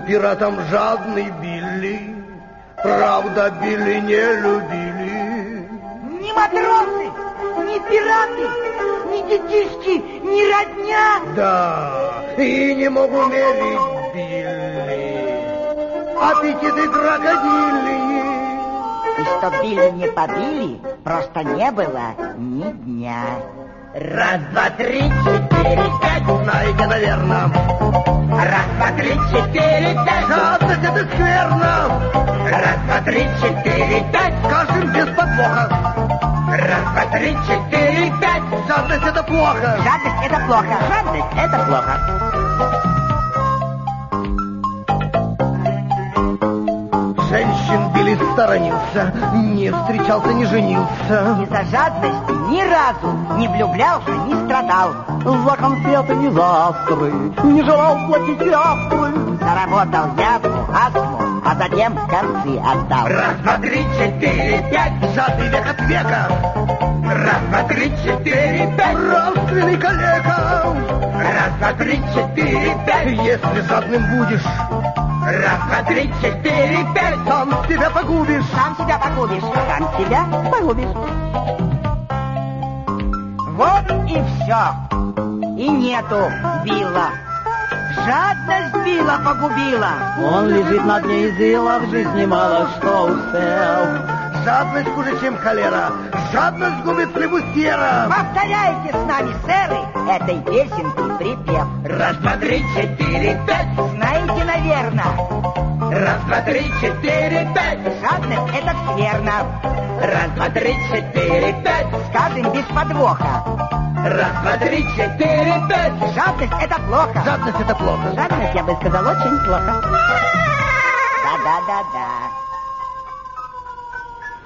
пиратом жадный Билли. Правда, Билли не любили. Ни матросы, ни пираты, ни детишки, ни родня. Да, и не могу мерить Билли аппетиты крокодильи. И что Билли не побили, просто не было ни дня. Раз, два, три, четыре, пять. Знаете, наверное. Раз, два, три, четыре, пять. Жадность это скверно. Раз, два, три, четыре, пять. Скажем без подвоха. Раз, два, три, четыре, пять. Жадность это плохо. Жадность это плохо. Жадность это плохо. Женщин Билли сторонился, не встречался, не женился. Из-за жадности ни разу не влюблялся, не страдал. За конфеты ни за астры не желал платить астры. Заработал язву, астму, а затем концы отдал. Раз, два, три, четыре, пять. Жадный век от века. Раз, два, три, четыре, пять. Нравственный калека. Раз, два, три, четыре, пять. Если жадным будешь, раз, два, три, четыре, пять. сам себя погубишь. Сам себя погубишь, сам себя погубишь. Вот и все. И нету Билла. Жадность Билла погубила. Он лежит на дне изила, в жизни мало что успел. Жадность хуже, чем холера. Жадность губит флебустьера. Повторяйте с нами, сэры, этой песенки припев. Раз, два, три, четыре, пять. Знаете, наверное, Раз, два, три, четыре, пять. жадность это скверно. Раз, два, три, четыре, пять. Скажем без подвоха. Раз, два, три, четыре, пять. Жадность это плохо. Жадность это плохо. Жадность, я бы сказал, очень плохо. Да-да-да-да.